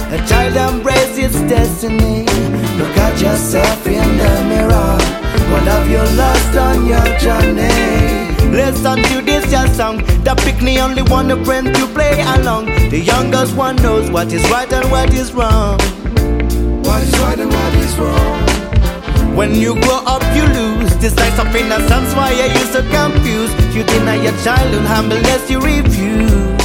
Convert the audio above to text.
A child embrace its destiny. Look at yourself in the mirror. What have you lost on your journey? Listen to this your song. The picnic only want a friend to play along. The youngest one knows what is right and what is wrong. What is right and what is wrong. When you grow up you lose this life of innocence. Why are you so confused? You deny your childhood humbleness you refuse.